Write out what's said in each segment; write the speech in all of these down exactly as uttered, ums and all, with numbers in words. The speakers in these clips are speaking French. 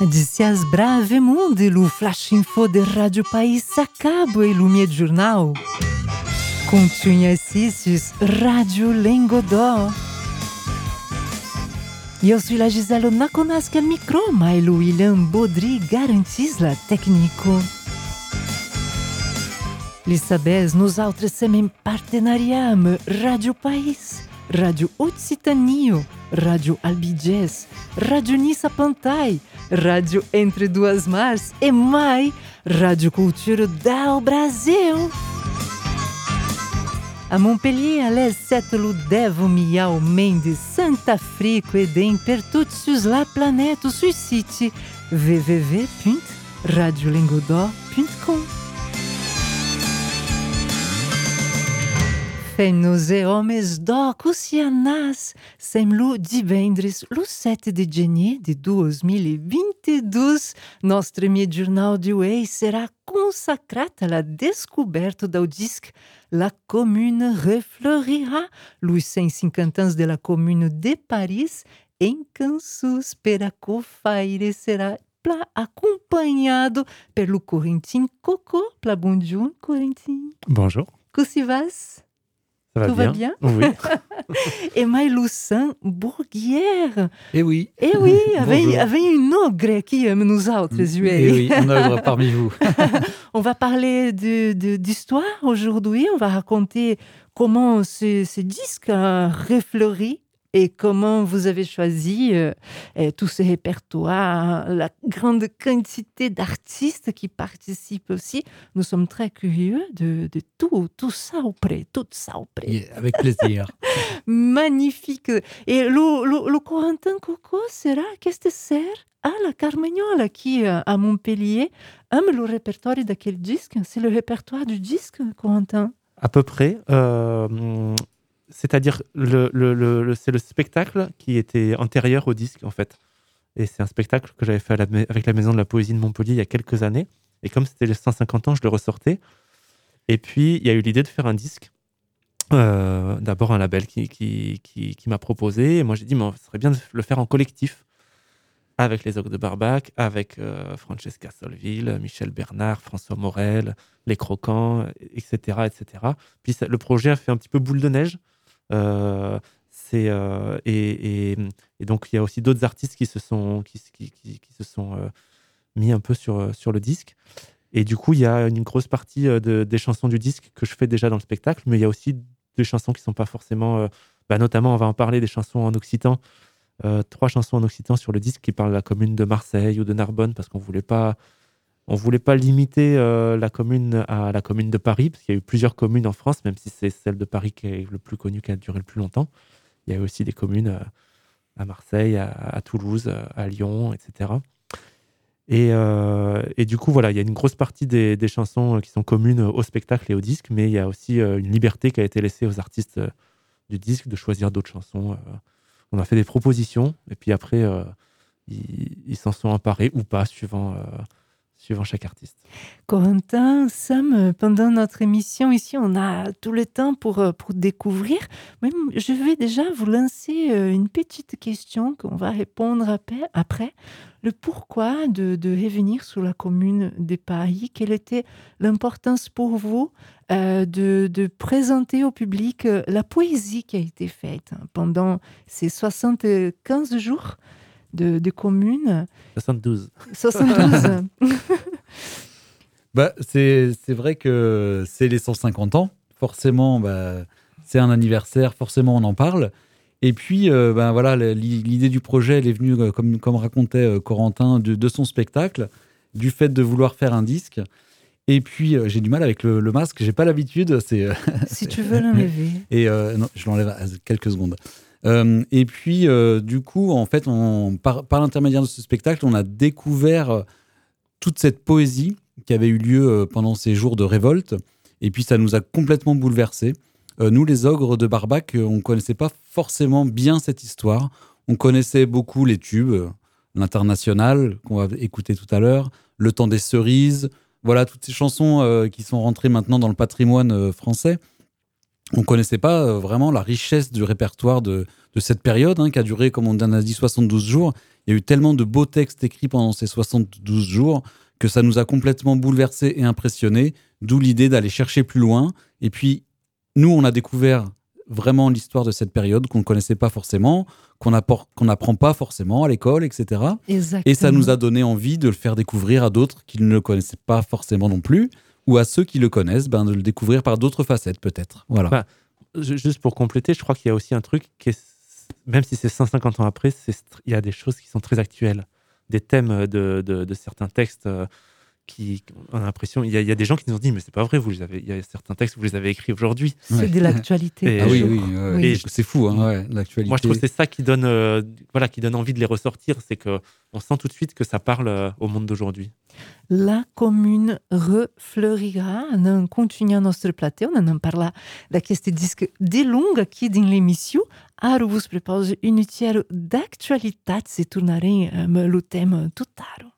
Dicias brave mundo, o flash info de Rádio País acaba e lumia de jornal. Continha assistes Rádio Lengodó. Eu sou la Gisela Nakonasca al micro, mais o William Baudry garantis la técnico. Lisabès, nous autres sommes em partenariat Rádio País, Rádio Occitanie, Rádio Albigés, Rádio Nissa Pantai, Rádio Entre Duas Mars e mais Rádio Cultura do Brasil. A Montpellier, allez sete Ludevo Miau Mendes, Santa Frico e dem per toutes sur la planète sur site w w w ponto radio lengodó ponto com. Femmes e homens d'Ocucianas, sem-lo divendres, lo sete de janeiro de dois mil e vinte e dois, nostre jornal de hoje será consacrado à descoberta do disque La Commune refleurira, os cent e cinquanta anos de la Commune de Paris, em canções per acofaire será pla acompanhado pelo Corentin Coco, pla bonjour Corentin. Bonjour. Como se vas? Ça va Tout bien? va bien? Oui. Et Maïloussin Bourguière. Eh oui. Eh oui, avait, Bonjour. avait une ogre qui aime nous autres, Eh oui, un ogre parmi vous. On va parler de, de, d'histoire aujourd'hui. On va raconter comment ce, ce disque a refleuri et comment vous avez choisi euh, euh, tout ce répertoire, la grande quantité d'artistes qui participent aussi. Nous sommes très curieux de, de tout, tout ça auprès, tout ça auprès. Yeah, avec plaisir. Magnifique. Et le, le, le Corentin Coco sera, qu'est-ce que c'est? Ah, la Carmagnola qui, euh, à Montpellier, aime le répertoire de quel disque? C'est le répertoire du disque, Corentin? À peu près. Euh, c'est-à-dire, le, le, le, le- c'est le spectacle qui était antérieur au disque, en fait. Et c'est un spectacle que j'avais fait à la mai- avec la Maison de la Poésie de Montpellier il y a quelques années. Et comme c'était les cent cinquante ans, je le ressortais. Et puis, il y a eu l'idée de faire un disque. Euh, d'abord, un label qui, qui, qui, qui m'a proposé. Et moi, j'ai dit, mais ce serait bien de le faire en collectif. Avec les Ogres de Barbac, avec euh, Francesca Solville, Michel Bernard, François Morel, Les Croquants, et cetera, et cetera. Puis ça- le projet a fait un petit peu boule de neige. Euh, c'est, euh, et, et, et donc, il y a aussi d'autres artistes qui se sont, qui, qui, qui, qui se sont euh, mis un peu sur, sur le disque. Et du coup, il y a une grosse partie euh, de, des chansons du disque que je fais déjà dans le spectacle, mais il y a aussi des chansons qui ne sont pas forcément... euh, bah, notamment, on va en parler, des chansons en occitan. Euh, trois chansons en occitan sur le disque qui parlent de la commune de Marseille ou de Narbonne, parce qu'on voulait pas, on voulait pas limiter euh, la commune à la commune de Paris, parce qu'il y a eu plusieurs communes en France, même si c'est celle de Paris qui est le plus connue, qui a duré le plus longtemps. Il y a eu aussi des communes euh, à Marseille, à, à Toulouse, euh, à Lyon, et cetera. Et, euh, et du coup, voilà, il y a une grosse partie des, des chansons qui sont communes au spectacle et au disque, mais il y a aussi euh, une liberté qui a été laissée aux artistes euh, du disque de choisir d'autres chansons. euh. On a fait des propositions, et puis après, euh, ils, ils s'en sont emparés ou pas, suivant, euh, suivant chaque artiste. Corentin, Sam, pendant notre émission ici, on a tout le temps pour, euh, pour découvrir. Même, je vais déjà vous lancer euh, une petite question qu'on va répondre après. après. Le pourquoi de, de revenir sur la commune de Paris? Quelle était l'importance pour vous euh, de, de présenter au public euh, la poésie qui a été faite hein, pendant ces soixante-quinze jours de, de commune? soixante-douze. soixante-douze. Bah, c'est, c'est vrai que c'est les cent cinquante ans. Forcément, bah, c'est un anniversaire, forcément, on en parle. Et puis, euh, bah, voilà, l'i- l'idée du projet, elle est venue, euh, comme, comme racontait euh, Corentin, de, de son spectacle, du fait de vouloir faire un disque. Et puis, euh, j'ai du mal avec le, le masque, j'ai pas l'habitude. C'est, euh, Si tu veux l'enlever. et euh, non, je l'enlève à quelques secondes. Euh, et puis, euh, du coup, en fait, on, par, par l'intermédiaire de ce spectacle, on a découvert euh, toute cette poésie qui avait eu lieu euh, pendant ces jours de révolte. Et puis, ça nous a complètement bouleversés. Euh, nous, les Ogres de Barbac, euh, on ne connaissait pas forcément bien cette histoire. On connaissait beaucoup les tubes, euh, l'International, qu'on va écouter tout à l'heure, Le Temps des Cerises, voilà, toutes ces chansons euh, qui sont rentrées maintenant dans le patrimoine euh, français. on connaissait pas euh, vraiment la richesse du répertoire de, de cette période, hein, qui a duré, comme on a dit, soixante-douze jours. Il y a eu tellement de beaux textes écrits pendant ces soixante-douze jours que ça nous a complètement bouleversés et impressionnés, d'où l'idée d'aller chercher plus loin. Et puis, nous, on a découvert vraiment l'histoire de cette période qu'on ne connaissait pas forcément, qu'on appor- qu'on n'apprend pas forcément à l'école, et cetera. Exactement. Et ça nous a donné envie de le faire découvrir à d'autres qui ne le connaissaient pas forcément non plus, ou à ceux qui le connaissent, ben, de le découvrir par d'autres facettes peut-être. Voilà. Bah, juste pour compléter, je crois qu'il y a aussi un truc qui est, même si c'est cent cinquante ans après, c'est, il y a des choses qui sont très actuelles. Des thèmes de, de, de certains textes euh, qui, on a l'impression, il y, a, il y a des gens qui nous ont dit, mais c'est pas vrai, vous les avez, il y a certains textes, vous les avez écrits aujourd'hui. C'est Ouais. de l'actualité. Et- Ah oui, je oui, crois. ouais. Oui. Et c'est fou, hein, ouais, l'actualité. Moi, je trouve que c'est ça qui donne, euh, voilà, qui donne envie de les ressortir, c'est qu'on sent tout de suite que ça parle euh, au monde d'aujourd'hui. La commune refleurira. Não continua nostro plateu, não parla d'aqueste disc de longa aqui din l'emissió. Ara vos propose un tiers d'actualitat, se tornarem um, lo tema tutaro.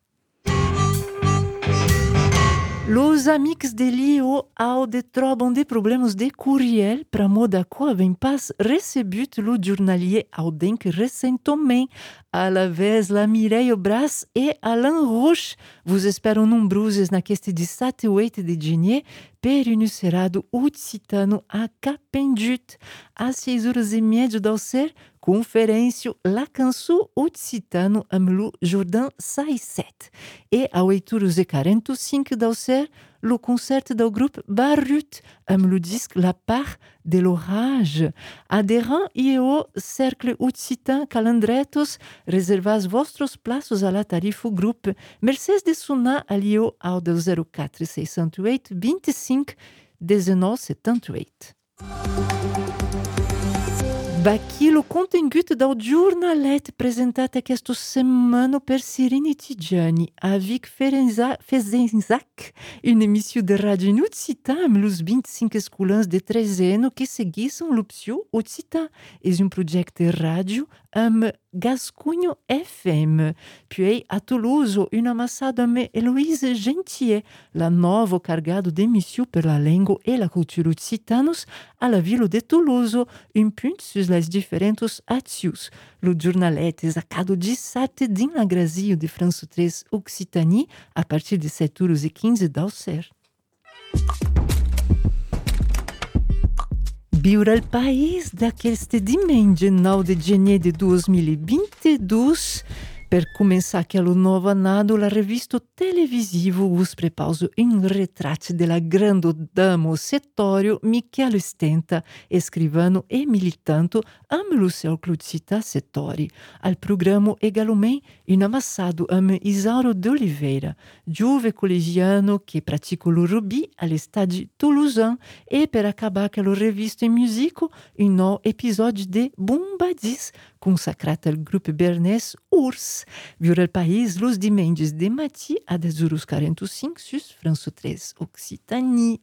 Los amics de Lio au de trobam de problemas de courriel para moda co avem pas recebut lo jornalier au denk recentemente. À la vez, la Mireille Brás e Alain Roche vos esperam nombrosos naqueste dezessete e oito de janeiro per un cerado occitano a Capendut. Às seis horas e meia do ser, conferência La Canção Occitano am lo Jordan Saisset. E a oito horas e quarenta e cinco do ser, le concert do grupo Barrut am lo disque La Part de l'Orage. Adherant e au Cercle Occitan Calandretos, reservas vostros plaços a la tarifa grupo. Mercês de sonar ali ao do zero quatro seis zero oito, vinte e cinco, dezenove setenta e oito. Baqui o conteúdo do jornalet apresentado esta semana per Serenity Gianni, avec Fezenzac, une émission de rádio em Occitã, os vinte e cinco escolas de treze anos que seguissem l'option Occitã. É um projeto de rádio am Gascunho F M. Puis a Toulouse, une ambassade am Héloïse Gentier, la nova cargado de émission per la língua e la cultura occitanos à la ville de Toulouse, un punt sur les diferentes acios. Le jornalet é sacado de sete din la Grazio de França três Occitanie a partir de sete horas e quinze do ser. Viure al país d'aqueste diumenge nove de gener de dois mil e vinte e dois. Per começar aquele novo ano, la revista televisiva vos prepauso um retrato de la grande dama settório Michele Stenta, escrivano e militante am lo cercle Occità settori. Al programa egalumente un amassado am Isauro de Oliveira, giove collegiano che pratica lo rugby all'Estade Toulousain e per acabar aquela revista em musico, un nou episódio de Bombadis, consacrat al grupo bernês Urs. Viure el país los diumenges de matí a dez horas quarante e cinco sus França três Occitanie.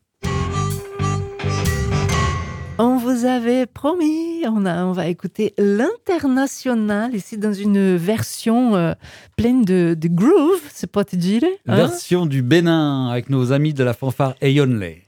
On vous avait promis, on, a, on va écouter l'International ici dans une version euh, pleine de, de groove, c'est pas te dire hein? Version du Bénin avec nos amis de la fanfare Ayonley.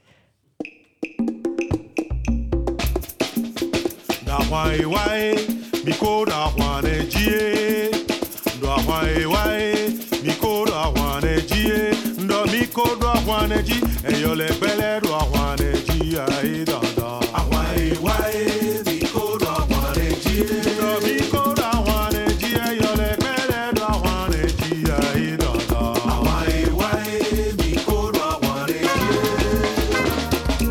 Miko da wane jie do wane wae miko da wane jie do miko da wane ji e yo le bele do wane ji ai da da wane wae miko da wane jie do miko da wane ji e yo le bele do wane ji ai da da wane wae miko da wane ji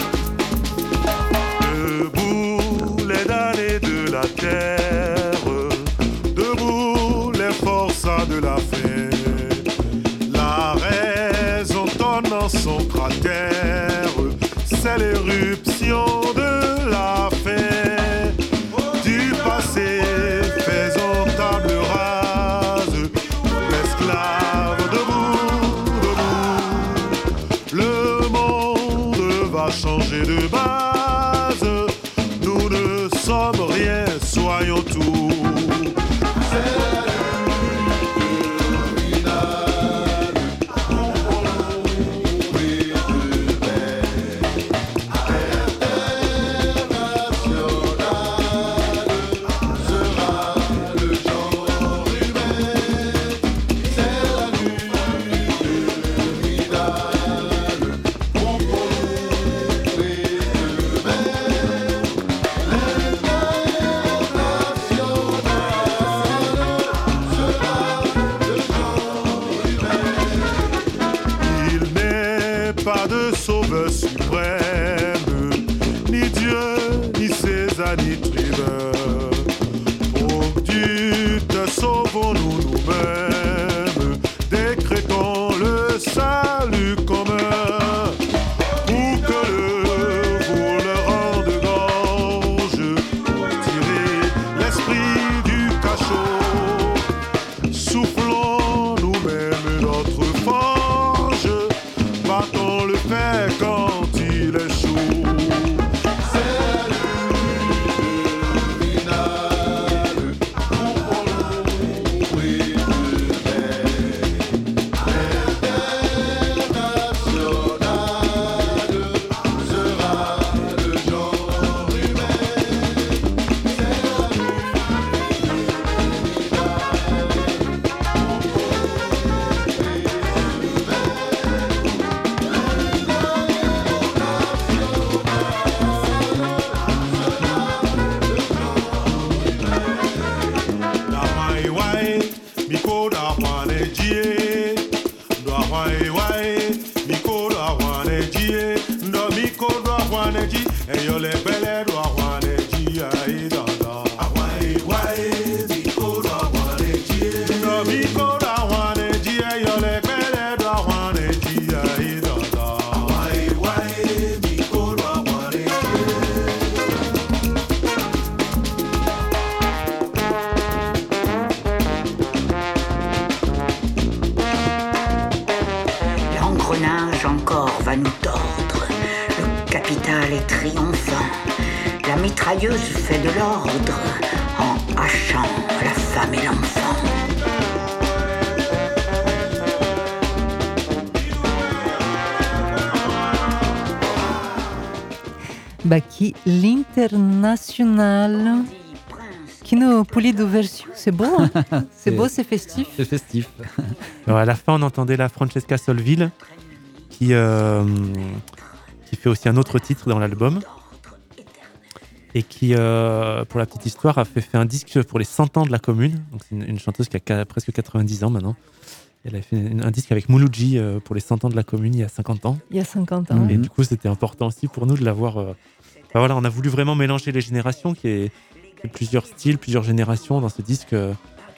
debout les damnés de la terre, debout les forçats de la fête. La raison donne en son cratère, c'est l'éruption de la fête. Du passé faisons table rase, l'esclave debout, debout. Le monde va changer de base, nous ne sommes rien, soyons tout. Soufflons nous-mêmes notre forge, battons le fer quand il est chaud. L'engrenage encore va nous tordre. Le capital est triomphant. La mitrailleuse fait de l'ordre en hachant la femme et l'enfant. Baki, l'international. Kino Pulido Versio, c'est beau, hein. C'est beau, c'est festif. C'est festif. Alors à la fin, on entendait la Francesca Solville, qui, euh, qui fait aussi un autre titre dans l'album, et qui, euh, pour la petite histoire, a fait, fait un disque pour les cent ans de la commune. Donc c'est une, une chanteuse qui a presque quatre-vingt-dix ans maintenant. Elle a fait un disque avec Mouloudji euh, pour les cent ans de la commune il y a cinquante ans. Il y a cinquante ans. Et du coup, c'était important aussi pour nous de l'avoir. Euh... Enfin, voilà, on a voulu vraiment mélanger les générations, qui est, qui est plusieurs styles, plusieurs générations dans ce disque. Euh...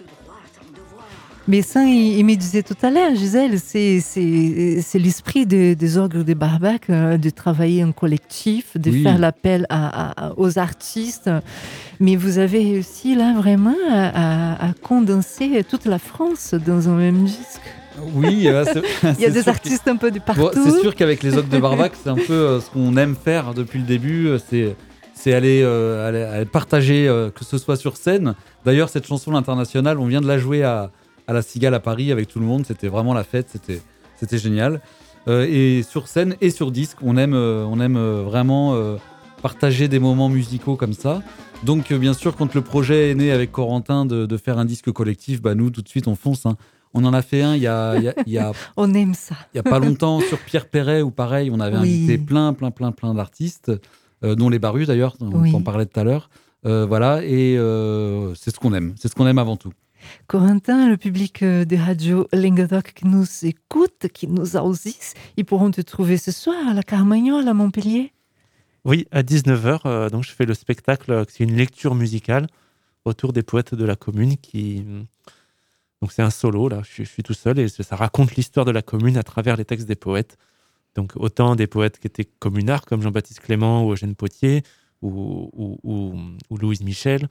Mais ça, il, il me disait tout à l'heure, Gisèle, c'est, c'est, c'est l'esprit de, des Ogres de Barbac, euh, de travailler en collectif, de oui. faire l'appel à, à, aux artistes. Mais vous avez réussi là vraiment à, à, à condenser toute la France dans un même disque. Oui, euh, c'est, il y a des artistes un peu de partout. Bon, c'est sûr qu'avec les Ogres de Barbac, c'est un peu euh, ce qu'on aime faire depuis le début. C'est, c'est aller, euh, aller, aller partager, euh, que ce soit sur scène. D'ailleurs, cette chanson L'Internationale, on vient de la jouer à, à la Cigale à Paris avec tout le monde. C'était vraiment la fête, c'était, c'était génial. Euh, et sur scène et sur disque, on aime, euh, on aime euh, vraiment euh, partager des moments musicaux comme ça. Donc, euh, bien sûr, quand le projet est né avec Corentin de, de faire un disque collectif, bah, nous, tout de suite, on fonce. Hein. On en a fait un il y a, il y a, il y a, on aime ça. Il y a pas longtemps sur Pierre Perret, où pareil, on avait oui. invité plein, plein, plein, plein d'artistes, euh, dont les Barus d'ailleurs, dont oui. on parlait tout à l'heure. Euh, voilà, et euh, c'est ce qu'on aime. C'est ce qu'on aime avant tout. Corentin, le public des radios Languedoc qui nous écoute, qui nous ausisse, ils pourront te trouver ce soir à la Carmagnole à Montpellier. Oui, à dix-neuf heures, euh, donc je fais le spectacle, c'est une lecture musicale autour des poètes de la commune qui... Donc c'est un solo, là, je suis, je suis tout seul et ça raconte l'histoire de la commune à travers les textes des poètes. Donc autant des poètes qui étaient communards comme Jean-Baptiste Clément ou Eugène Potier ou, ou, ou, ou Louise Michel,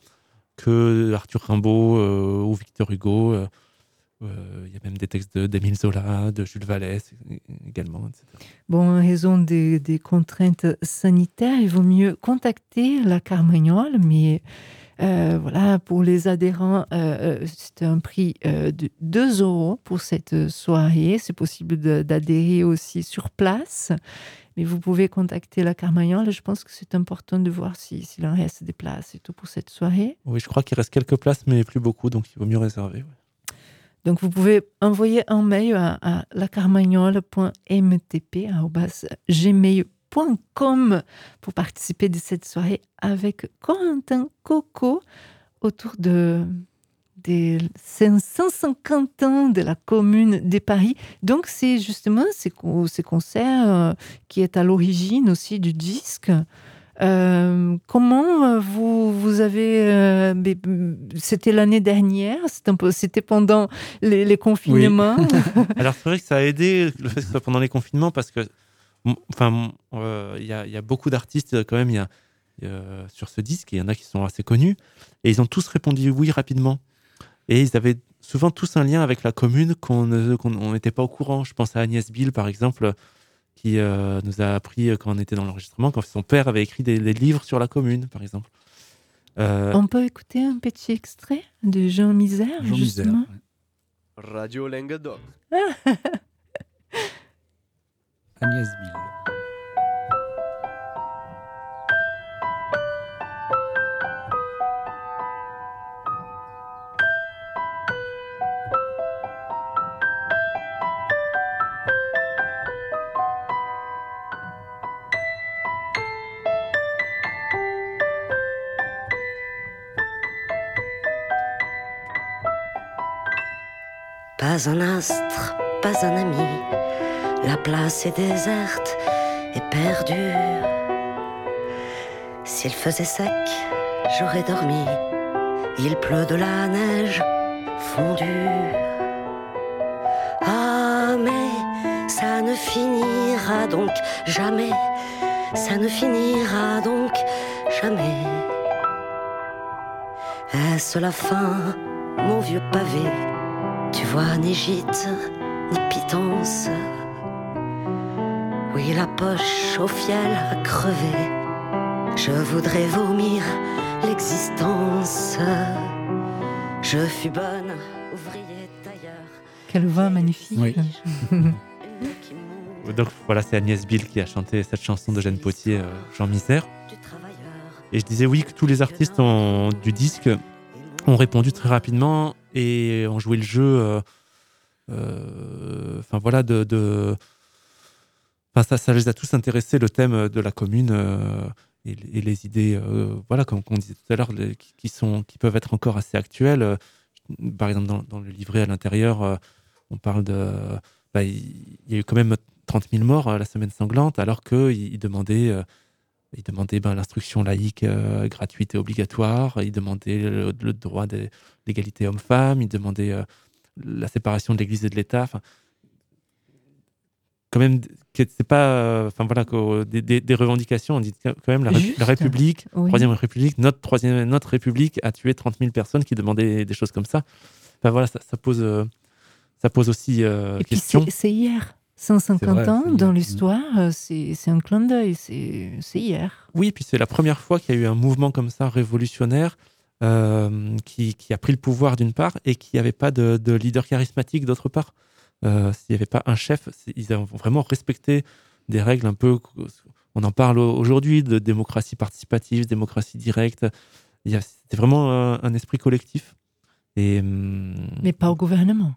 que Arthur Rimbaud euh, ou Victor Hugo. Il euh, euh, y a même des textes de, d'Émile Zola, de Jules Vallès également, et cetera. Bon, en raison des, des contraintes sanitaires, il vaut mieux contacter la Carmagnole, mais... Euh, voilà, pour les adhérents, euh, c'est un prix euh, de deux euros pour cette soirée. C'est possible de, d'adhérer aussi sur place, mais vous pouvez contacter la Carmagnole. Je pense que c'est important de voir si, s'il en reste des places et tout pour cette soirée. Oui, je crois qu'il reste quelques places, mais plus beaucoup, donc il vaut mieux réserver. Ouais. Donc, vous pouvez envoyer un mail à, à lacarmagnole point m t p arobase gmail point com pour participer de cette soirée avec Corentin Coco autour de, des cent cinquante ans de la commune de Paris. Donc, c'est justement ces, ces concerts euh, qui est à l'origine aussi du disque. Euh, comment vous, vous avez... Euh, c'était l'année dernière, c'était, un peu, c'était pendant les, les confinements. Oui. Alors, c'est vrai que ça a aidé le fait que ce soit pendant les confinements parce que Enfin, il euh, y, y a beaucoup d'artistes quand même y a, y a, sur ce disque, il y en a qui sont assez connus, et ils ont tous répondu oui rapidement. Et ils avaient souvent tous un lien avec la commune qu'on ne- qu'on on n'était pas au courant. Je pense à Agnès Bill, par exemple, qui euh, nous a appris euh, quand on était dans l'enregistrement, quand son père avait écrit des, des livres sur la commune, par exemple. Euh, On peut écouter un petit extrait de Jean Misère, Jean Misère. justement. ouais. Radio Languedoc. Agnès Bill. Pas un astre, pas un ami, la place est déserte et perdue. S'il faisait sec, j'aurais dormi. Il pleut de la neige fondue. Ah, mais ça ne finira donc jamais. Ça ne finira donc jamais. Est-ce la fin, mon vieux pavé? Tu vois, ni gîte, ni pitance. Oui, la poche au fiel a crevé. Je voudrais vomir l'existence. Je fus bonne, ouvrier tailleur. Quelle voix magnifique. Oui. donc voilà, c'est Agnès Bill qui a chanté cette chanson de Jeanne Potier, euh, Jean Misère. Et je disais oui que tous les artistes ont, du disque ont répondu très rapidement et ont joué le jeu. euh, euh, Enfin voilà, de, de... Enfin, ça, ça les a tous intéressés, le thème de la commune euh, et, et les idées, euh, voilà, comme on disait tout à l'heure, les- qui, qui sont, qui peuvent être encore assez actuelles. Euh, Par exemple, dans, dans le livret à l'intérieur, euh, on parle de, bah, il il y a eu quand même trente mille morts euh, la semaine sanglante, alors qu'ils il demandaient, euh, il demandait, ben, l'instruction laïque euh, gratuite et obligatoire, il demandait le, le droit de l'égalité homme-femme, il demandait euh, la séparation de l'Église et de l'État. Enfin, quand même, que c'est pas, euh, enfin voilà, que, des, des- des revendications. On dit quand même la, Ré- Juste. la République, Oui. troisième République, notre troisième, notre République a tué trente mille personnes qui demandaient des choses comme ça. Enfin voilà, ça, ça pose, euh, ça pose aussi euh, Et puis question. c'est c'est hier. cent cinquante C'est vrai, ans c'est hier. dans Mm. l'histoire, euh, c'est c'est un clin d'œil, c'est c'est hier. Oui, puis c'est la première fois qu'il y a eu un mouvement comme ça révolutionnaire euh, qui, qui a pris le pouvoir d'une part et qui n'avait pas de, de leader charismatique d'autre part. Euh, S'il n'y avait pas un chef, c'est- ils ont vraiment respecté des règles un peu. On en parle aujourd'hui de démocratie participative, démocratie directe. Il y a- C'était vraiment un, un esprit collectif. Et, hum, Mais pas au gouvernement.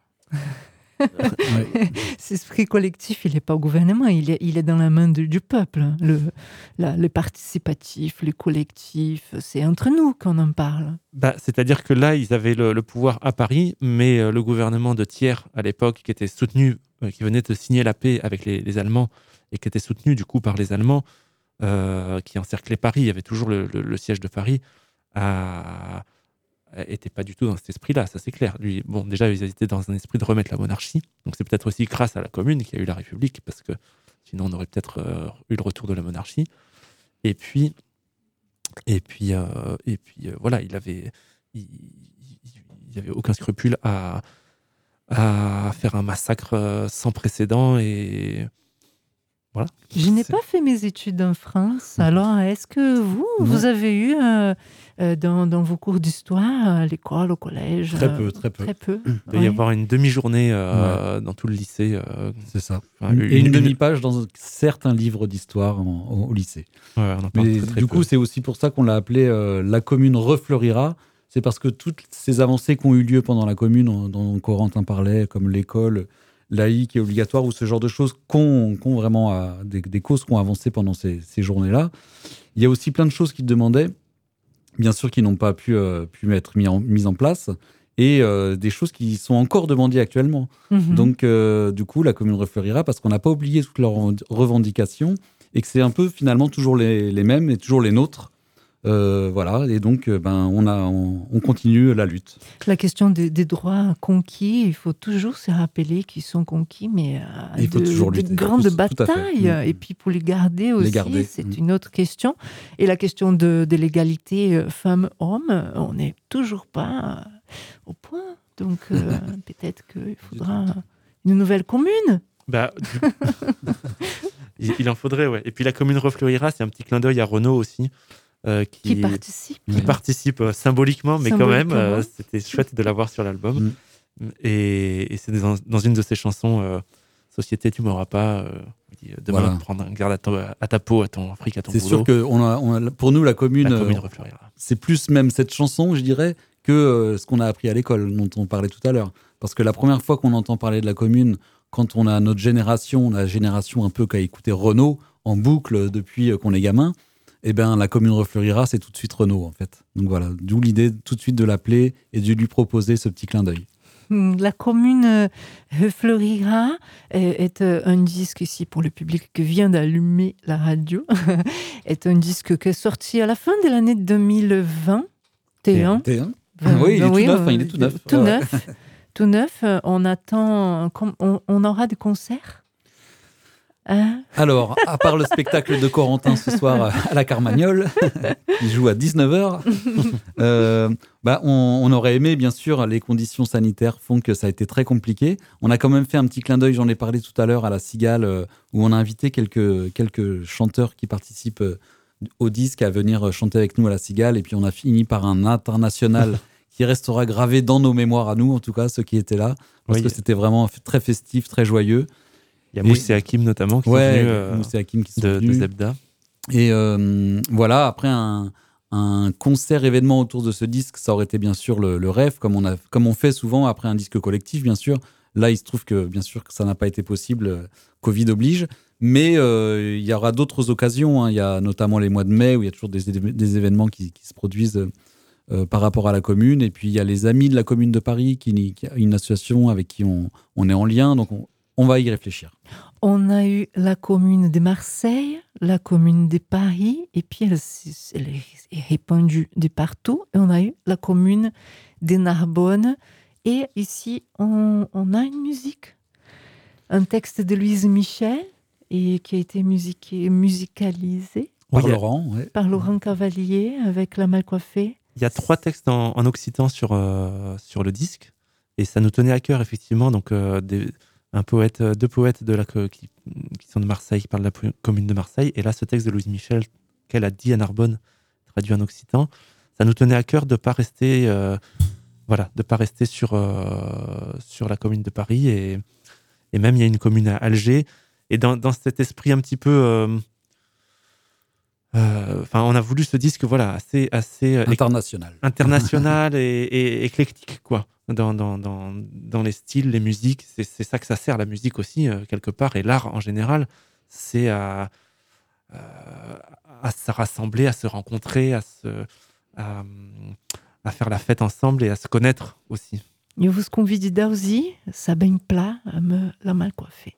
Ouais. Cet esprit collectif, il n'est pas au gouvernement, il est, il est dans la main de- du peuple. Le, la- le participatif, le collectif, c'est entre nous qu'on en parle. Bah, c'est-à-dire que là, ils avaient le, le pouvoir à Paris, mais euh, le gouvernement de Thiers, à l'époque, qui était soutenu, euh, qui venait de signer la paix avec les, les Allemands, et qui était soutenu du coup par les Allemands, euh, qui encerclaient Paris, il y avait toujours le, le- le siège de Paris, a- était pas du tout dans cet esprit-là, ça c'est clair. Lui, bon, déjà, ils étaient dans un esprit de remettre la monarchie, donc c'est peut-être aussi grâce à la Commune qu'il y a eu la République, parce que sinon on aurait peut-être euh, eu le retour de la monarchie. Et puis, et puis, euh, et puis euh, voilà, il avait, il, il- il avait aucun scrupule à, à faire un massacre euh, sans précédent et voilà. Je n'ai C'est- pas fait mes études en France. Alors, est-ce que vous, Non. vous avez eu euh, euh, dans, dans vos cours d'histoire, à l'école, au collège Très euh, peu, très peu. Très peu. Il doit y oui. avoir une demi-journée euh, dans tout le lycée. euh, C'est ça. enfin, Et une, demi-page dans certains livres d'histoire en- au, au lycée. ouais, on en parle Mais très, très du peu. coup, c'est aussi pour ça qu'on l'a appelé euh, la commune refleurira. C'est parce que toutes ces avancées qui ont eu lieu pendant la commune, on- dont Corentin parlait, comme l'école laïque et obligatoire, ou ce genre de choses, qu'ont qu'ont vraiment euh, des, des causes qui ont avancé pendant ces, ces journées-là. Il y a aussi plein de choses qui demandaient, bien sûr, qui n'ont pas pu, euh, pu être mis en, mises en place, et euh, des choses qui sont encore demandées actuellement. Mhm. Donc, euh, du coup, la commune refleurira parce qu'on n'a pas oublié toutes leurs revendications et que c'est un peu finalement toujours les, les mêmes et toujours les nôtres. Euh, voilà, et donc euh, ben, on, a, on, on continue la lutte. La question des, des droits conquis, il faut toujours se rappeler qu'ils sont conquis, mais à Il faut de, toujours de lutter. grandes Tout- tout à fait. batailles. Mm. Et puis pour les garder aussi, garder. c'est Mm. une autre question. Et la question de, de l'égalité euh, femmes-hommes, on n'est toujours pas euh, au point donc euh, peut-être qu'il faudra une nouvelle commune. Bah, du... il, il en faudrait, ouais. Et puis la commune refleurira, c'est un petit clin d'œil à Renaud aussi. Euh, qui, qui participe. Qui oui. participe euh, symboliquement, mais symboliquement. quand même, euh, c'était chouette de l'avoir sur l'album. Mm. Et, et c'est dans, dans une de ses chansons, euh, Société, tu m'auras pas. Euh, dit, demain, voilà. Prendre un garde à, ton, à ta peau, à ton fric, à ton c'est boulot. C'est sûr que on a, on a, pour nous, la commune, la commune euh, refleurira. C'est plus même cette chanson, je dirais, que euh, ce qu'on a appris à l'école, dont on parlait tout à l'heure. Parce que la première fois qu'on entend parler de la commune, quand on a notre génération, la génération un peu qui a écouté Renaud en boucle depuis qu'on est gamin, eh ben, la commune refleurira, c'est tout de suite Renaud, en fait. Donc voilà, d'où l'idée tout de suite de l'appeler et de lui proposer ce petit clin d'œil. La commune refleurira est un disque, ici pour le public qui vient d'allumer la radio, est un disque qui est sorti à la fin de l'année deux mille vingt et un. T un Oui, il est tout oui, neuf. Hein, il est tout neuf. Tout ouais. neuf. Tout neuf. On attend, on, on aura des concerts. Hein Alors, à part le spectacle de Corentin ce soir à la Carmagnole, il joue à dix-neuf heures, euh, bah on, on aurait aimé, bien sûr, les conditions sanitaires font que ça a été très compliqué. On a quand même fait un petit clin d'œil, j'en ai parlé tout à l'heure, à la Cigale, euh, où on a invité quelques, quelques chanteurs qui participent euh, au disque à venir chanter avec nous à la Cigale. Et puis on a fini par un international qui restera gravé dans nos mémoires à nous, en tout cas, ceux qui étaient là, parce oui. que c'était vraiment très festif, très joyeux. Il y a Mousse et Hakim notamment qui ouais, sont venus euh, Mousse et Hakim qui sont de, venus. de Zebda. Et euh, voilà, après un, un concert événement autour de ce disque, ça aurait été bien sûr le, le rêve, comme on, a, comme on fait souvent après un disque collectif, bien sûr. Là, il se trouve que bien sûr que ça n'a pas été possible, Covid oblige. Mais euh, il y aura d'autres occasions. Hein. Il y a notamment les mois de mai où il y a toujours des, des événements qui, qui se produisent euh, par rapport à la commune. Et puis il y a les Amis de la Commune de Paris, qui, qui a une association avec qui on, on est en lien. Donc on, on va y réfléchir. On a eu la commune de Marseille, la commune de Paris, et puis elle, elle est répandue de partout. Et on a eu la commune de Narbonne. Et ici, on, on a une musique, un texte de Louise Michel, et qui a été musiqué, musicalisé par oui, Laurent, ouais. par Laurent Cavalier avec La Malcoiffée. Il y a trois textes en, en occitan sur, euh, sur le disque, et ça nous tenait à cœur, effectivement. Donc, euh, des, un poète, deux poètes de la, qui, qui sont de Marseille, qui parlent de la commune de Marseille. Et là, ce texte de Louise Michel, qu'elle a dit à Narbonne, traduit en occitan, ça nous tenait à cœur de ne pas rester, euh, voilà, de pas rester sur, euh, sur la commune de Paris. Et, et même, il y a une commune à Alger. Et dans, dans cet esprit un petit peu... Euh, euh, on a voulu ce disque voilà, assez... assez international. É- international et, et éclectique, quoi. Dans, dans, dans, dans les styles, les musiques, c'est, c'est ça que ça sert, la musique aussi, euh, quelque part, et l'art en général, c'est à, euh, à se rassembler, à se rencontrer, à, se, à, à faire la fête ensemble et à se connaître aussi. Eu vos convidar aussi, ça bem plat, à me La Malcoiffée.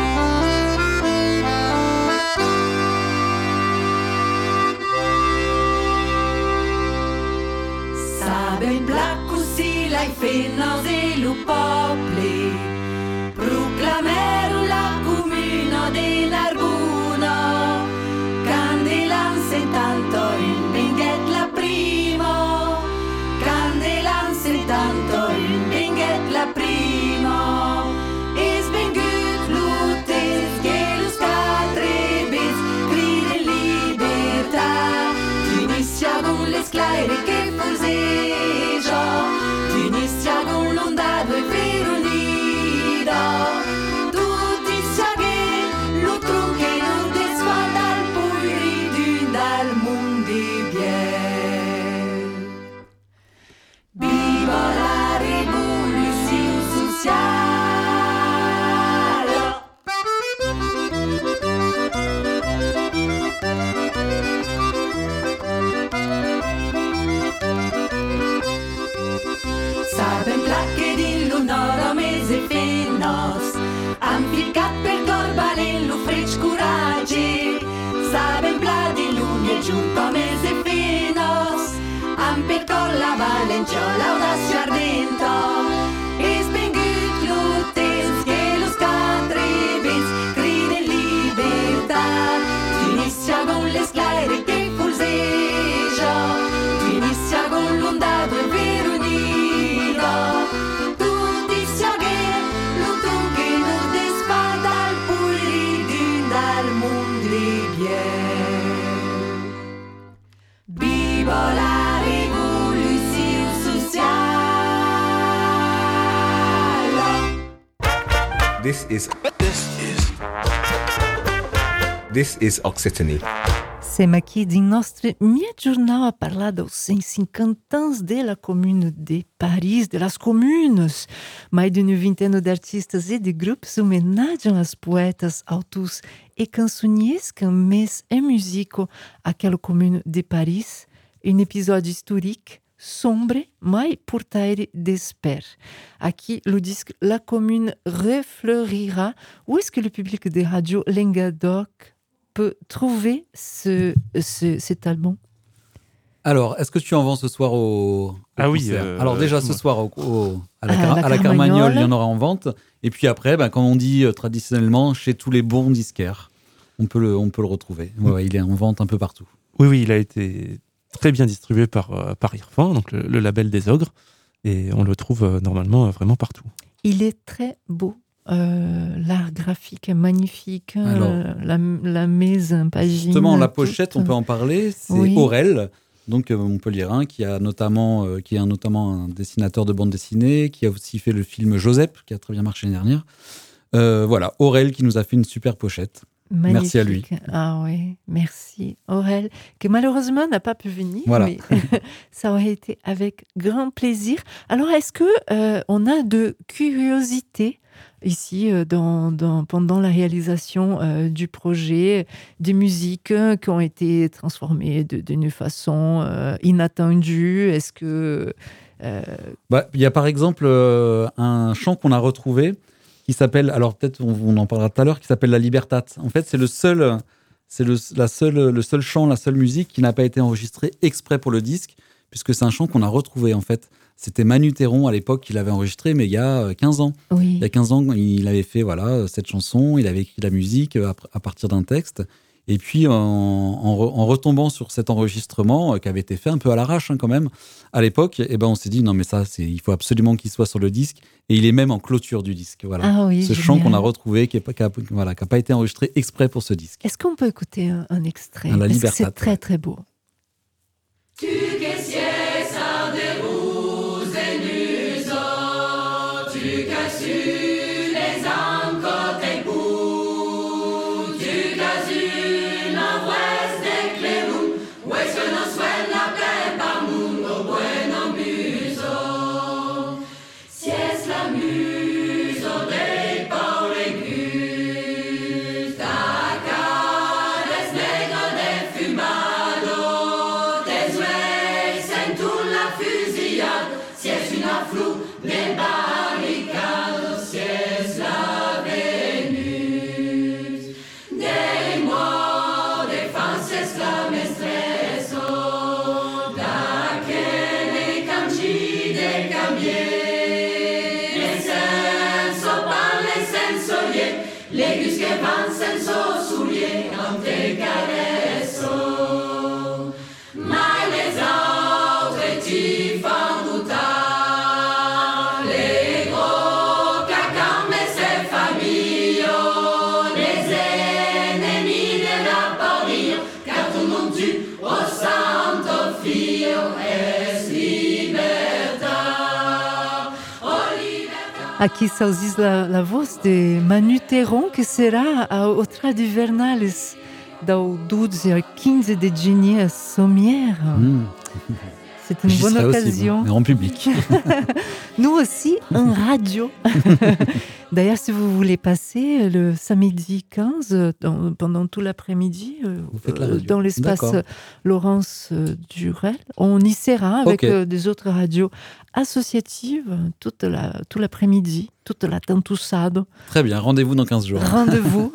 Ça bem plat così l'hai fennos e lo popli proclamero la comuna de Narbona Candelanze intanto in Binghet la prima Candelanze intanto in Binghet la prima Es bengut lutes che lo scatrebis gride libertà Tunisia con le sclaire che forsegia Tunisia con l'onda due veronida Tutti sa che lo tronche non desfanda al poi ridun dal mondo bien Viva la révolution sociale Saben placche din l'onora mese fennos Han ficat per corbale lo frec curage Saben pla di lugne giunto mese fennos Han per colla valenciola audacia ardenta Es bengut lo temps che lo scatrebis criden libertà Tunisia con le sclaire che forsegia Tunisia con l'onda due veronida This is this is This is Occitanie. Siamo aqui din nostre mie jornal a parlar dos cent cinquanta anos da Comune de Paris, de las comunes. Mais de uma vintena de artistas e de grupos homenagem aos poetas, autores e cançoniers que mês e músico àquela Comune de Paris. Um episódio histórico, sombre, mais portaire d'esper. Aqui, le disque La Commune refleurira. Où est-ce que le public de Radio Languedoc peut trouver ce, ce, cet album? Alors, est-ce que tu en vends ce soir au, au Ah oui, concert? euh, Alors déjà, euh, ce soir, au, au- à, la, à Car- la à la Carmagnole. Carmagnole, il y en aura en vente. Et puis après, ben, comme on dit euh, traditionnellement, chez tous les bons disquaires, on peut le, on peut le retrouver. Ouais, ouais, il est en vente un peu partout. Oui, oui, il a été très bien distribué par, euh, par Irfan, donc le, le label des Ogres, et on le trouve euh, normalement euh, vraiment partout. Il est très beau. Euh, l'art graphique est magnifique. Alors, euh, la, la mise en pagine. Justement, la toute. pochette, on peut en parler. C'est Oui. Aurel, donc euh, montpelliérain, qui a notamment, euh, qui est un, notamment un dessinateur de bande dessinée, qui a aussi fait le film Joseph, qui a très bien marché l'année dernière. Euh, voilà, Aurel qui nous a fait une super pochette. Magnifique. Merci à lui. Ah oui, merci Aurel, qui malheureusement n'a pas pu venir, Voilà. mais ça aurait été avec grand plaisir. Alors, est-ce que euh, on a de curiosités ici euh, dans, dans, pendant la réalisation euh, du projet, des musiques euh, qui ont été transformées de- d'une façon euh, inattendue? Est-ce que euh, Bah, il y a par exemple euh, un chant qu'on a retrouvé qui s'appelle, alors peut-être on, on en parlera tout à l'heure, qui s'appelle La Libertate. En fait, c'est le seul, c'est le, la seule, le seul chant, la seule musique qui n'a pas été enregistrée exprès pour le disque, puisque c'est un chant qu'on a retrouvé en fait. C'était Manu Théron à l'époque qui l'avait enregistré, mais il y a quinze ans. oui, Il y a quinze ans, il avait fait voilà, cette chanson, il avait écrit la musique à, à partir d'un texte. Et puis, en, en, re- en retombant sur cet enregistrement euh, qui avait été fait un peu à l'arrache hein, quand même, à l'époque, eh ben, on s'est dit, non mais ça, c'est, il faut absolument qu'il soit sur le disque. Et il est même en clôture du disque. Voilà. ah oui, Ce génial. chant qu'on a retrouvé, qui n'a pas, voilà, qui a pas été enregistré exprès pour ce disque. Est-ce qu'on peut écouter un, un extrait? Ah, La Parce que Libertate, c'est très ouais. très beau. Aqui só diz la, la voz de Manu Théron, que será ao Trad Invernales, do douze ao quinze de juillet à Sommières. Mmh. C'est une J'y bonne serai aussi, occasion. mais en public. Nous aussi, en radio. D'ailleurs, si vous voulez passer le samedi quinze, dans- pendant tout l'après-midi, euh, Vous faites la euh, radio. dans l'espace D'accord. Laurence euh, Durel, on y sera avec Ok. euh, des autres radios associatives toute la, tout l'après-midi, toute la tantussado. Très bien, rendez-vous dans quinze jours. Rendez-vous.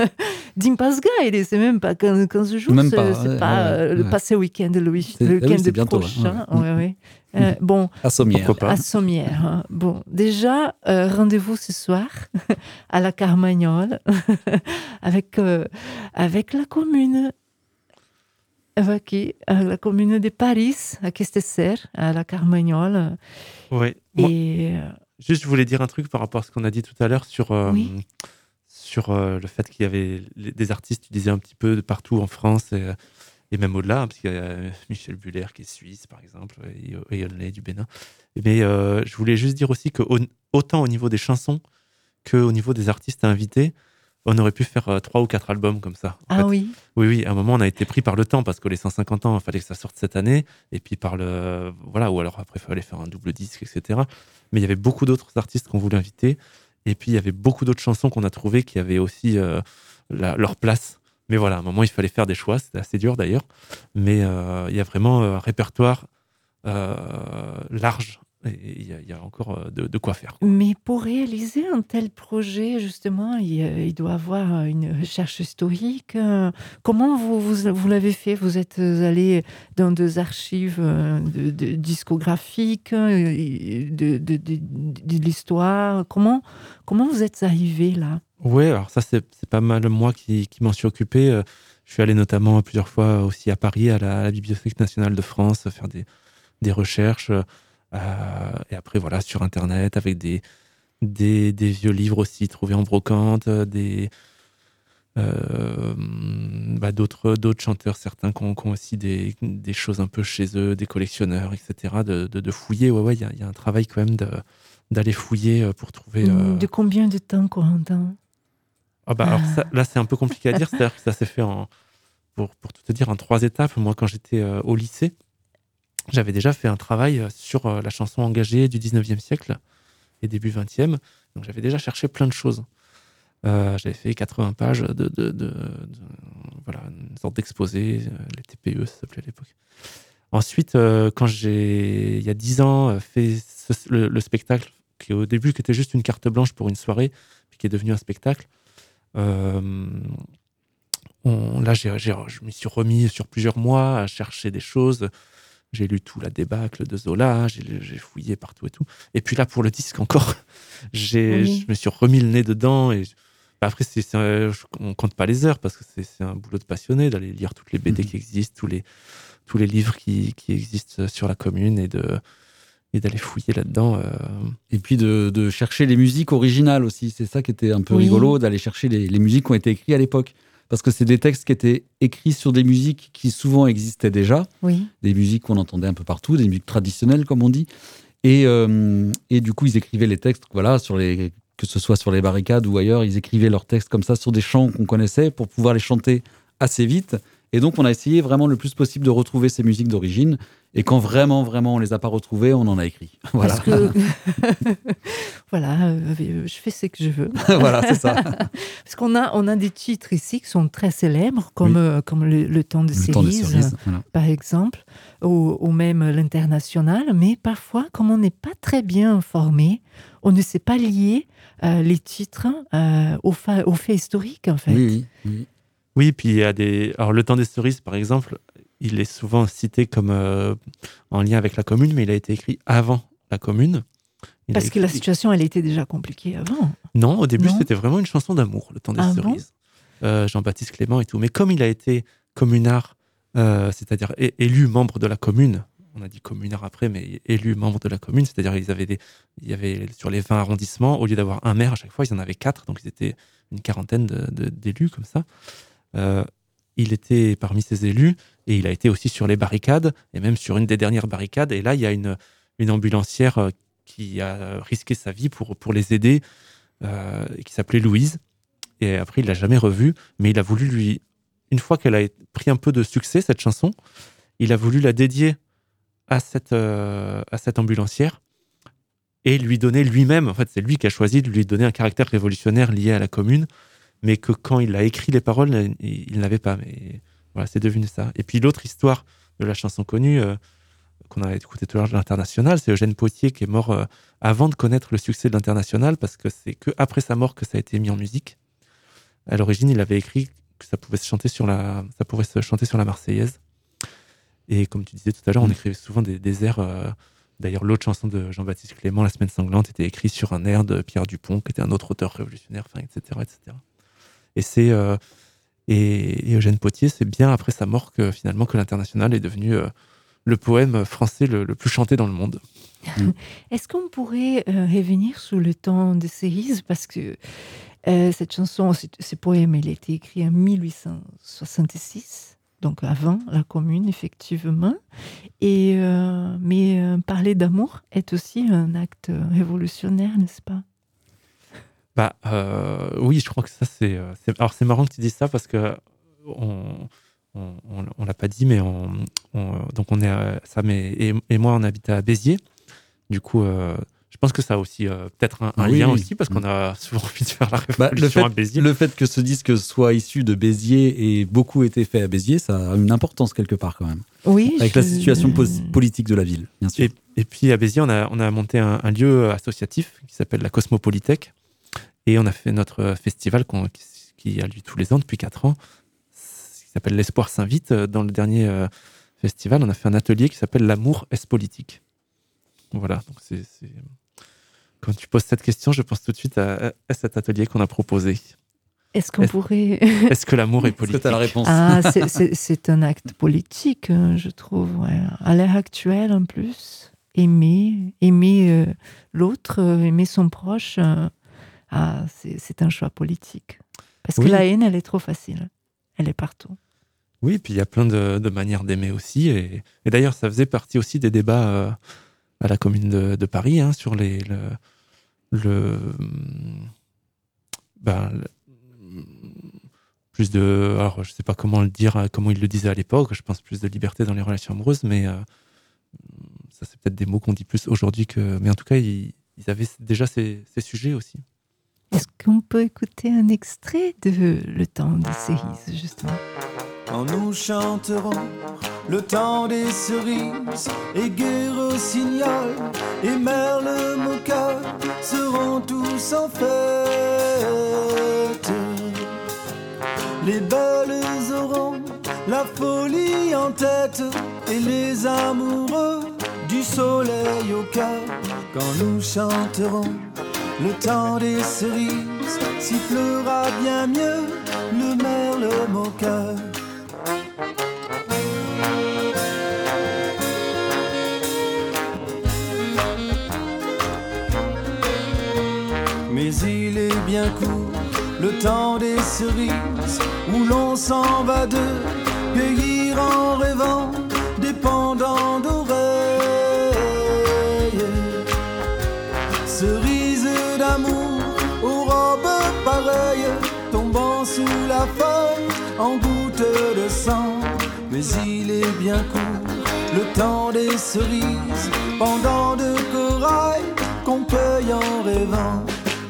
D'Impasgaire, c'est même pas quinze, quinze jours, Même c'est, pas, c'est ouais, pas ouais, euh, le ouais. passé week-end, le, week- C'est- le ah oui, week-end c'est bientôt, prochain. ouais, ouais. Ouais, ouais. Euh, bon, À Sommières. Pourquoi pas? à Sommières. hein. Bon, déjà, euh, rendez-vous ce soir à la Carmagnole avec, euh, avec la commune. Avec qui À la commune de Paris, à Questesser, à la Carmagnole. Ouais. Moi, Et euh, juste, je voulais dire un truc par rapport à ce qu'on a dit tout à l'heure sur, euh, Oui. sur euh, le fait qu'il y avait les- des artistes, tu disais un petit peu de partout en France et, et même au-delà, hein, parce qu'il y a euh, Michel Buller qui est suisse, par exemple, et, et Yonley du Bénin. Mais euh, je voulais juste dire aussi que au- autant au niveau des chansons qu'au niveau des artistes invités, on aurait pu faire euh, trois ou quatre albums comme ça. En Ah fait. oui. Oui, oui, à un moment, on a été pris par le temps parce que les cent cinquante ans, il fallait que ça sorte cette année. Et puis par le. Voilà, ou alors après, il fallait faire un double disque, et cetera. Mais il y avait beaucoup d'autres artistes qu'on voulait inviter. Et puis, il y avait beaucoup d'autres chansons qu'on a trouvées qui avaient aussi euh, la- leur place. Mais voilà, à un moment, il fallait faire des choix. C'était assez dur d'ailleurs. Mais euh, il y a vraiment un répertoire euh, large. Et il y, a- il y a encore euh, de, de quoi faire. Mais pour réaliser un tel projet, justement, il, euh, il doit avoir une recherche historique. euh, Comment vous, vous, vous l'avez fait? Vous êtes allé dans des archives euh, de, de- discographiques, euh, de, de, de, de l'histoire. Comment, comment vous êtes arrivé là? Ouais, alors ça, c'est c'est pas mal moi qui, qui m'en suis occupé. Euh, Je suis allé notamment plusieurs fois aussi à Paris, à la, à la Bibliothèque nationale de France, faire des, des recherches. euh, et après, voilà, sur Internet, avec des, des, des vieux livres aussi trouvés en brocante, euh, des, euh, bah, d'autres, d'autres chanteurs, certains qui ont, qui ont aussi des, des choses un peu chez eux, des collectionneurs, et cetera, de, de, de fouiller. Ouais, ouais, il y a, il y a un travail quand même de, d'aller fouiller euh, pour trouver. euh, De combien de temps, Corentin? Ah bah alors ça, là, c'est un peu compliqué à dire. C'est-à-dire que ça s'est fait en, pour, pour tout te dire, en trois étapes. Moi, quand j'étais euh, au lycée, j'avais déjà fait un travail euh, sur euh, la chanson engagée du dix-neuvième siècle et début vingtième. Donc, j'avais déjà cherché plein de choses. Euh, j'avais fait quatre-vingts pages de, de, de- de- voilà, une sorte d'exposé, euh, les T P E, ça s'appelait à l'époque. Ensuite, euh, quand j'ai, il y a dix ans, euh, fait ce- le, le spectacle, qui au début qui était juste une carte blanche pour une soirée, puis qui est devenu un spectacle, euh, on- là, j'ai, j'ai- je m'y suis remis sur plusieurs mois à chercher des choses. J'ai lu tout la débâcle de Zola, j'ai, j'ai fouillé partout et tout. Et puis là, pour le disque encore, j'ai, Oui. je me suis remis le nez dedans. Et je- bah, après, c'est, c'est un- je- on compte pas les heures parce que c'est, c'est un boulot de passionné d'aller lire toutes les B D Mhm. qui existent, tous les, tous les livres qui, qui existent sur la commune et, de, et d'aller fouiller là-dedans. euh. Et puis de, de chercher les musiques originales aussi. C'est ça qui était un peu Oui. rigolo, d'aller chercher les, les musiques qui ont été écrites à l'époque. Parce que c'est des textes qui étaient écrits sur des musiques qui souvent existaient déjà, Oui. des musiques qu'on entendait un peu partout, des musiques traditionnelles comme on dit. Et, euh, et du coup, ils écrivaient les textes, voilà, sur les, que ce soit sur les barricades ou ailleurs, ils écrivaient leurs textes comme ça sur des chants qu'on connaissait pour pouvoir les chanter assez vite. Et donc, on a essayé vraiment le plus possible de retrouver ces musiques d'origine. Et quand vraiment, vraiment, on les a pas retrouvées, on en a écrit. Voilà, Parce que voilà, euh, je fais ce que je veux. voilà, c'est ça. Parce qu'on a, on a des titres ici qui sont très célèbres, comme, Oui. euh, comme le, le temps de Le temps des cerises, cerises. Voilà. par exemple, ou, ou même l'international. Mais parfois, comme on n'est pas très bien informé, on ne sait pas lier euh, les titres euh, aux, fa- aux faits historiques, en fait. Oui, oui, oui. Oui, puis il y a des. Alors, le temps des cerises, par exemple, il est souvent cité comme euh, en lien avec la commune, mais il a été écrit avant la commune. Il a Parce que la écrit- situation, elle était déjà compliquée avant. Non, au début, Non. c'était vraiment une chanson d'amour, le temps des Ah bon cerises. Euh, Jean-Baptiste Clément et tout. Mais comme il a été communard, euh, c'est-à-dire é- élu membre de la commune, on a dit communard après, mais élu membre de la commune, c'est-à-dire ils avaient des, il y avait sur les vingt arrondissements, au lieu d'avoir un maire à chaque fois, ils en avaient quatre, donc ils étaient une quarantaine de- de- d'élus comme ça. Euh, il était parmi ces élus et il a été aussi sur les barricades et même sur une des dernières barricades. Et là, il y a une, une ambulancière euh, qui a risqué sa vie pour, pour les aider, euh, qui s'appelait Louise. Et après, il l'a jamais revue, mais il a voulu lui, une fois qu'elle a pris un peu de succès, cette chanson, il a voulu la dédier à cette, euh, à cette ambulancière et lui donner lui-même, en fait, c'est lui qui a choisi de lui donner un caractère révolutionnaire lié à la commune, mais que quand il a écrit les paroles, il, il n'avait pas. Mais voilà, c'est devenu ça. Et puis l'autre histoire de la chanson connue, euh, qu'on a écouté tout à l'heure de l'International, c'est Eugène Potier qui est mort euh, avant de connaître le succès de l'International, parce que c'est que après sa mort que ça a été mis en musique. À l'origine, il avait écrit que ça pouvait se chanter sur la, ça pourrait se chanter sur la Marseillaise. Et comme tu disais tout à l'heure, on écrivait souvent des, des airs. euh, D'ailleurs, l'autre chanson de Jean-Baptiste Clément, La Semaine sanglante, était écrite sur un air de Pierre Dupont, qui était un autre auteur révolutionnaire, enfin, et cetera, et cetera. Et c'est euh, et, et Eugène Potier, c'est bien après sa mort que finalement que l'International est devenu euh, le poème français le, le plus chanté dans le monde. Est-ce qu'on pourrait euh, revenir sur le temps de cerises? Parce que euh, cette chanson, ce, ce poème, il a été écrit en mille huit cent soixante-six, donc avant la Commune, effectivement. Et, euh, mais euh, parler d'amour est aussi un acte révolutionnaire, n'est-ce pas? Bah, euh, oui, je crois que ça, c'est, c'est... Alors, c'est marrant que tu dises ça parce que on, on, on, on l'a pas dit, mais on, on, donc on est, à, Sam et, et, et moi, on habite à Béziers. Du coup, euh, je pense que ça a aussi euh, peut-être un, un oui, lien oui. aussi parce qu'on a souvent envie de faire la révolution Bah, le, fait, à Béziers. le fait que ce disque soit issu de Béziers et beaucoup été fait à Béziers, ça a une importance quelque part quand même. Oui, Avec je... la situation pos- politique de la ville, bien sûr. Et, et puis à Béziers, on a, on a monté un, un lieu associatif qui s'appelle la Cosmopolitech. Et on a fait notre festival qu'on, qui, qui a lieu tous les ans depuis quatre ans, qui s'appelle L'Espoir s'invite. Dans le dernier euh, festival, on a fait un atelier qui s'appelle L'amour est politique. Voilà, donc c'est, c'est... Quand tu poses cette question, je pense tout de suite à, à cet atelier qu'on a proposé. Est-ce qu'on est-ce, pourrait... Est-ce que l'amour est politique ? Est-ce que tu as la réponse ? Ah, c'est, c'est, c'est un acte politique, je trouve. Ouais. À l'ère actuelle, en plus, aimer, aimer euh, l'autre, euh, aimer son proche... Euh... Ah, c'est, c'est un choix politique. Parce que oui. la haine, elle est trop facile. Elle est partout. Oui, puis il y a plein de, de manières d'aimer aussi. Et, et d'ailleurs, ça faisait partie aussi des débats euh, à la Commune de, de Paris hein, sur les, le, le, ben, le... Plus de... Alors, je ne sais pas comment le dire, comment ils le disaient à l'époque. Je pense plus de liberté dans les relations amoureuses. Mais euh, ça, c'est peut-être des mots qu'on dit plus aujourd'hui que... Mais en tout cas, ils, ils avaient déjà ces, ces sujets aussi. Est-ce qu'on peut écouter un extrait de Le temps des cerises, justement ? Quand nous chanterons le temps des cerises, et Gai Rossignol et Merle Moka seront tous en fête. Les belles auront la folie en tête, et les amoureux du soleil au cœur. Quand nous chanterons le temps des cerises, sifflera bien mieux le merle moqueur. Mais il est bien court, le temps des cerises, où l'on s'en va de cueillir en rêvant des pendants d'oreilles. Cerises d'amour aux robes pareilles, tombant sous la feuille en gouttes de sang. Mais il est bien court, le temps des cerises, pendant de corail qu'on cueille en rêvant.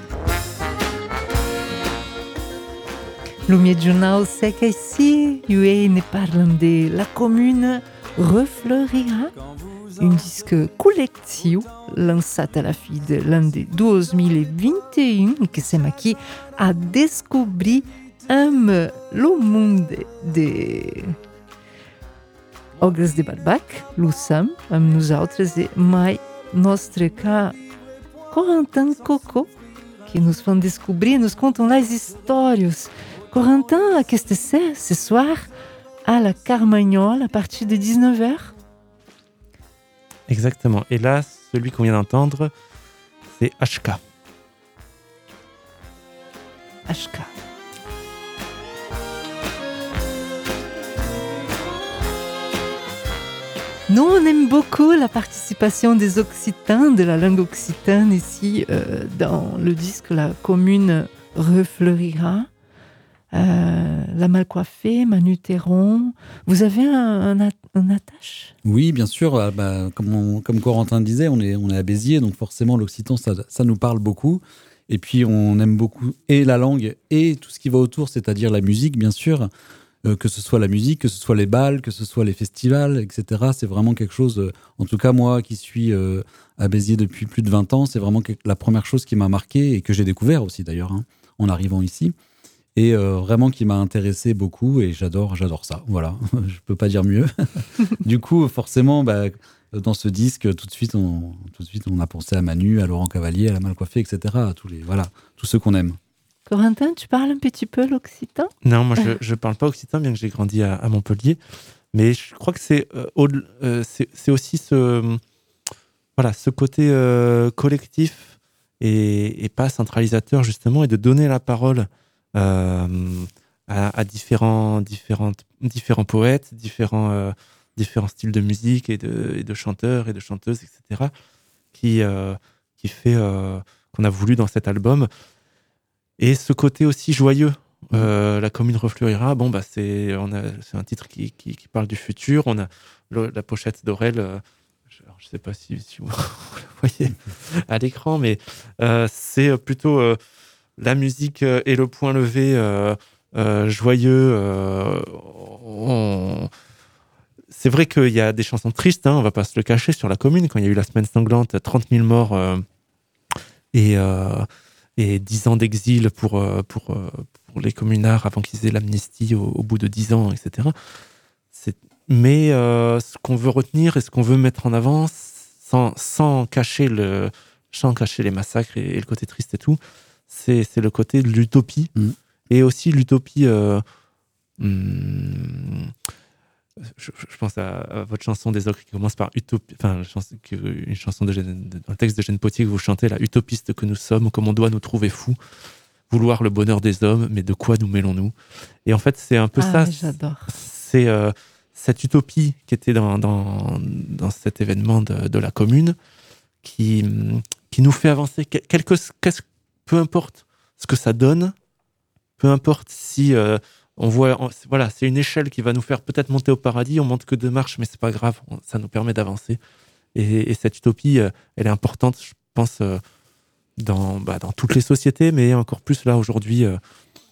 Le mio giornal seca ici, e ne parlant de La Commune refleurira, un disque collettivo lanciato alla fine dell'anno duemilaventuno e che siamo qui a descobrir um, lo mondo de Ogres de Barbac, lo sam, amb nosaltres e mai nostre ca Corentin Coco, que nos vão descobrir, nos contam lá as histórias. Corentin, qu'est-ce que c'est ce soir à la Carmagnole à partir de dix-neuf heures? Exactement. Et là, celui qu'on vient d'entendre, c'est H K. H K. Nous, on aime beaucoup la participation des Occitans, de la langue occitane ici, euh, dans le disque La Commune refleurira. Euh, la Malcoiffée, Manu Théron. Vous avez un, un, un attache ? Oui, bien sûr. Euh, bah, comme, on, comme Corentin disait, on est, on est à Béziers, donc forcément l'occitan, ça, ça nous parle beaucoup. Et puis on aime beaucoup et la langue et tout ce qui va autour, c'est-à-dire la musique, bien sûr. Euh, que ce soit la musique, que ce soit les bals, que ce soit les festivals, et cetera. C'est vraiment quelque chose, euh, en tout cas moi qui suis euh, à Béziers depuis plus de vingt ans, c'est vraiment quelque, la première chose qui m'a marqué et que j'ai découvert aussi d'ailleurs, hein, en arrivant ici. Et euh, vraiment qui m'a intéressé beaucoup et j'adore, j'adore ça. Voilà, je peux pas dire mieux. Du coup, forcément, bah, dans ce disque, tout de suite, on, tout de suite, on a pensé à Manu, à Laurent Cavalier, à la Malcoiffée, et cetera. À tous les, voilà, tous ceux qu'on aime. Corentin, tu parles un petit peu l'occitan ? Non, moi je ne parle pas occitan, bien que j'ai grandi à, à Montpellier. Mais je crois que c'est, euh, au, euh, c'est, c'est aussi ce, voilà, ce côté euh, collectif et, et pas centralisateur, justement, et de donner la parole euh, à, à différents, différentes, différents poètes, différents, euh, différents styles de musique et de, et de chanteurs et de chanteuses, et cetera, qui, euh, qui fait, euh, qu'on a voulu dans cet album et ce côté aussi joyeux. Euh, la commune refleurira. Bon, bah, c'est, on a, c'est un titre qui, qui, qui parle du futur. On a le, la pochette d'Aurel. Euh, je ne sais pas si, si vous, vous la voyez à l'écran, mais euh, c'est plutôt euh, la musique et le point levé euh, euh, joyeux. Euh, on... C'est vrai qu'il y a des chansons tristes, hein, on ne va pas se le cacher, sur la commune. Quand il y a eu la semaine sanglante, trente mille morts euh, et, euh, et dix ans d'exil pour, euh, pour, euh, pour les communards avant qu'ils aient l'amnistie au, au bout de dix ans, et cetera. C'est... Mais euh, ce qu'on veut retenir et ce qu'on veut mettre en avant, sans, sans, cacher, le, sans cacher les massacres et, et le côté triste et tout, c'est, c'est le côté de l'utopie. Mmh. Et aussi l'utopie... Euh, hum, Je, je pense à, à votre chanson des Ocres qui commence par utopie, enfin chanson, une chanson de, de un texte de Jeanne Potier que vous chantez, la utopiste que nous sommes, comme on doit nous trouver fous, vouloir le bonheur des hommes, mais de quoi nous mêlons-nous? Et en fait, c'est un peu ah, ça. J'adore. C'est euh, cette utopie qui était dans dans, dans cet événement de, de la commune, qui qui nous fait avancer. Quelque, qu'est-ce, peu importe ce que ça donne, peu importe si euh, on voit, on, voilà, c'est une échelle qui va nous faire peut-être monter au paradis. On monte que deux marches, mais c'est pas grave. On, ça nous permet d'avancer. Et, et cette utopie, euh, elle est importante, je pense, euh, dans, bah, dans toutes les sociétés, mais encore plus là aujourd'hui. Euh,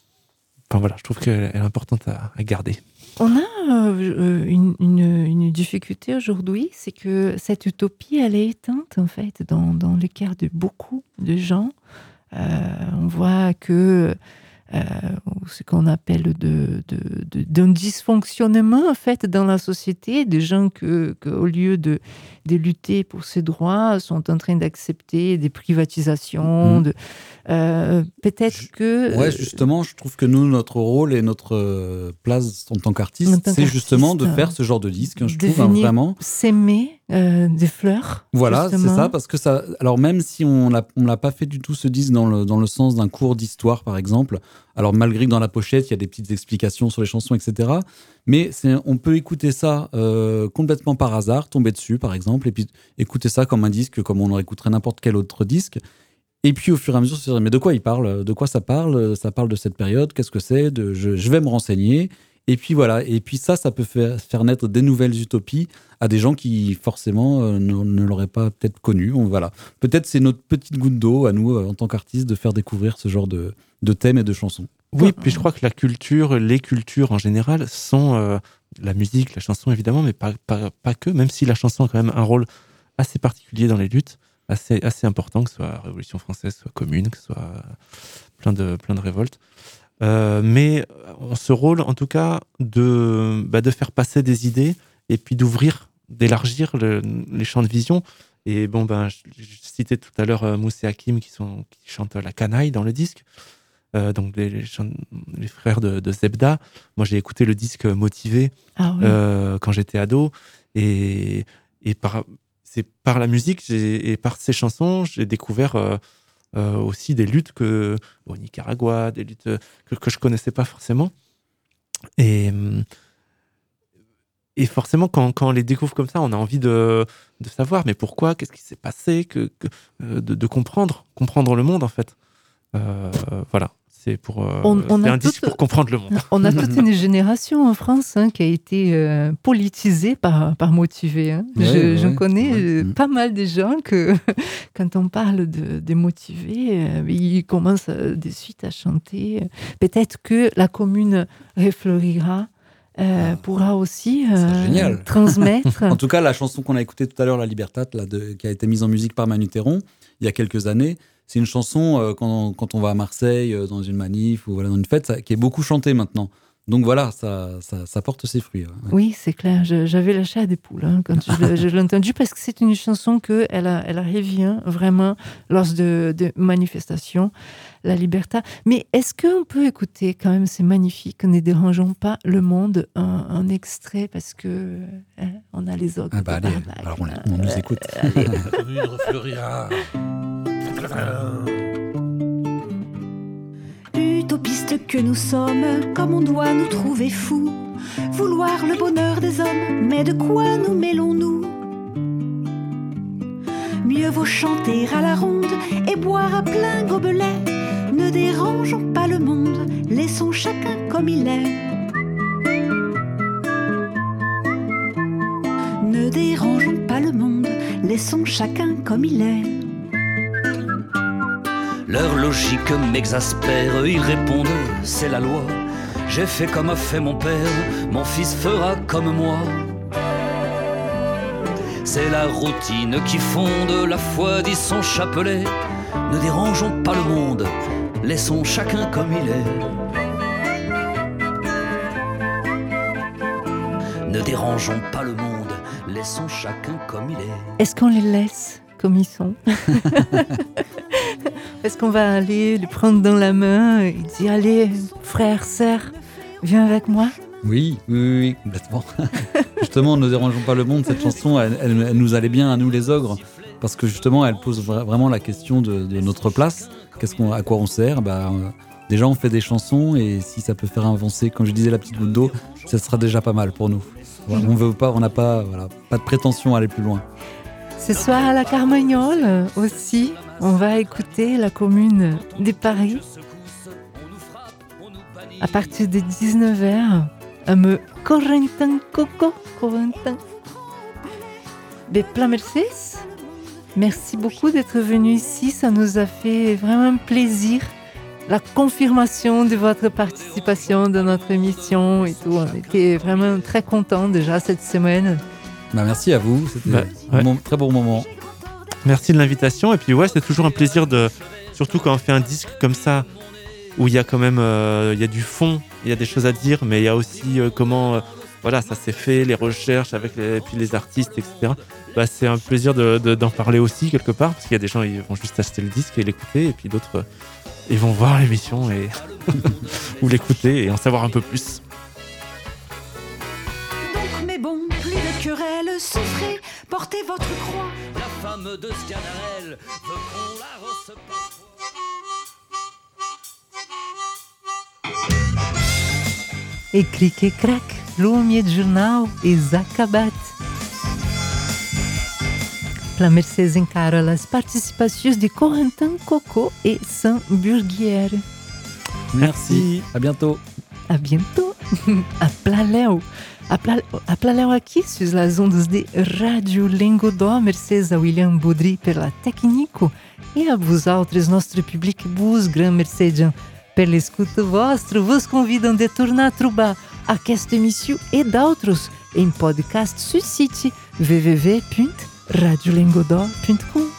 enfin voilà, je trouve qu'elle est importante à, à garder. On a euh, une, une, une difficulté aujourd'hui, c'est que cette utopie, elle est éteinte en fait dans, dans le cœur de beaucoup de gens. Euh, on voit que Euh, ce qu'on appelle de, de, de, d'un dysfonctionnement en fait dans la société, des gens que, que au lieu de, de lutter pour ces droits sont en train d'accepter des privatisations. Mmh. De, euh, peut-être je, que ouais justement je trouve que nous notre rôle et notre place en tant qu'artiste, en tant c'est qu'artiste, justement de faire ce genre de disque. Je trouve hein, vraiment s'aimer euh, des fleurs. Voilà, justement. C'est ça, parce que ça. Alors même si on l'a, on l'a pas fait du tout ce disque dans le dans le sens d'un cours d'histoire par exemple. Alors malgré que dans la pochette, il y a des petites explications sur les chansons, et cetera. Mais c'est, on peut écouter ça euh, complètement par hasard, tomber dessus par exemple, et puis écouter ça comme un disque, comme on aurait écouterait n'importe quel autre disque. Et puis au fur et à mesure, se dire mais de quoi il parle ? De quoi ça parle ? Ça parle de cette période, qu'est-ce que c'est ? de, je, je vais me renseigner. Et puis voilà, et puis ça, ça peut faire, faire naître des nouvelles utopies à des gens qui forcément euh, ne, ne l'auraient pas peut-être connu. On, voilà. Peut-être c'est notre petite goutte d'eau à nous, euh, en tant qu'artistes, de faire découvrir ce genre de, de thèmes et de chansons. Oui, puis je crois que la culture, les cultures en général, sont euh, la musique, la chanson évidemment, mais pas, pas, pas que, même si la chanson a quand même un rôle assez particulier dans les luttes, assez, assez important, que ce soit la Révolution française, soit commune, que ce soit plein de, plein de révoltes. Euh, mais on ce rôle, en tout cas, de, bah, de faire passer des idées et puis d'ouvrir, d'élargir le, les champs de vision. Et bon, ben, je, je citais tout à l'heure euh, Mousse et Hakim qui, sont, qui chantent la canaille dans le disque. Euh, donc les, les, les frères de, de Zebda. Moi, j'ai écouté le disque Motivé ah, oui. euh, quand j'étais ado. Et, et par, c'est par la musique j'ai, et par ces chansons, j'ai découvert... Euh, Euh, aussi des luttes que, au Nicaragua, des luttes que, que je ne connaissais pas forcément. Et, et forcément, quand, quand on les découvre comme ça, on a envie de, de savoir, mais pourquoi, qu'est-ce qui s'est passé, que, que, de, de comprendre, comprendre le monde, en fait. Euh, voilà. C'est pour euh, on, on c'est a un disque toute, pour comprendre le monde. On a toute une génération en France hein, qui a été euh, politisée par, par Motivé. Hein. Ouais, je, ouais, j'en connais ouais. pas mal de gens que quand on parle de, de Motivé, euh, ils commencent de suite à chanter. Peut-être que la commune refleurira. Euh, pourra aussi euh, transmettre. En tout cas, la chanson qu'on a écoutée tout à l'heure, La Libertate, là, de, qui a été mise en musique par Manu Théron, il y a quelques années, c'est une chanson, euh, quand, quand on va à Marseille, euh, dans une manif ou voilà, dans une fête, ça, qui est beaucoup chantée maintenant. Donc voilà, ça, ça, ça porte ses fruits. Ouais. Oui, c'est clair. Je, j'avais la chair des poules hein, quand je, je l'ai entendue, parce que c'est une chanson qu'elle elle revient vraiment lors de, de manifestations, La Libertà. Mais est-ce qu'on peut écouter quand même, c'est magnifique, Ne dérangeons pas le monde, un, un extrait, parce que hein, on a les autres. Ah bah allez, Barbac, alors on, hein, on nous écoute. La commune refleurira. Utopistes que nous sommes, comme on doit nous trouver fous, vouloir le bonheur des hommes, mais de quoi nous mêlons-nous ? Mieux vaut chanter à la ronde et boire à plein gobelet, ne dérange dérangeons pas le monde, laissons chacun comme il est. Ne dérangeons pas le monde, laissons chacun comme il est. Leur logique m'exaspère, ils répondent, c'est la loi. J'ai fait comme a fait mon père, mon fils fera comme moi. C'est la routine qui fonde la foi, dit son chapelet. Ne dérangeons pas le monde, laissons chacun comme il est. Ne dérangeons pas le monde, laissons chacun comme il est. Est-ce qu'on les laisse comme ils sont? Est-ce qu'on va aller les prendre dans la main et dire allez, frère, sœur, viens avec moi? Oui, oui, oui, complètement. Justement, Ne dérangeons pas le monde, cette chanson, elle, elle, elle nous allait bien à nous les ogres, parce que justement, elle pose vra- vraiment la question de, de notre place. Qu'est-ce qu'on, à quoi on sert? Bah, euh, déjà, on fait des chansons, et si ça peut faire avancer, comme je disais, la petite goutte d'eau, ça sera déjà pas mal pour nous. Voilà, on veut pas, on n'a pas, voilà, pas de prétention à aller plus loin. Ce soir à la Carmagnole aussi, on va écouter la commune de Paris. À partir de dix-neuf heures, à me Corentin Coco, Corentin. Mais plein merci. Merci beaucoup d'être venu ici, ça nous a fait vraiment plaisir. La confirmation de votre participation dans notre émission et tout. On était vraiment très contents déjà cette semaine. Bah, merci à vous, c'était Bah, ouais. un bon- très bon moment. Merci de l'invitation. Et puis ouais, c'est toujours un plaisir de, surtout quand on fait un disque comme ça, où il y a quand même, euh, il y a du fond, il y a des choses à dire, mais il y a aussi euh, comment, euh, voilà, ça s'est fait, les recherches avec les, puis les artistes, et cetera. Bah, c'est un plaisir de, de- d'en parler aussi quelque part, parce qu'il y a des gens, ils vont juste acheter le disque et l'écouter, et puis d'autres, euh, ils vont voir l'émission et ou l'écouter et en savoir un peu plus. Donc, mais bon, plus de querelles, souffrez, portez votre croix. La femme de Sganarelle veut qu'on la rosse parfois. E clic e crac, Lume de Jornal és acabat. Pela Mercedes encara as participações de Corentin Coco e Sam Burguiere. Merci, à bientôt. A bientôt. A Plaléu. A Pla- a Plaléu aqui, sur as ondas de Rádio Lengodó. Mercedes a William Baudry pela técnico e a vos autres, nosso public, vos grand Mercedes. Pela escuta vostra, vos convidam de tornar a trobar aquesta emissão e d'autres em podcast sur site w w w ponto radio lengodó ponto com.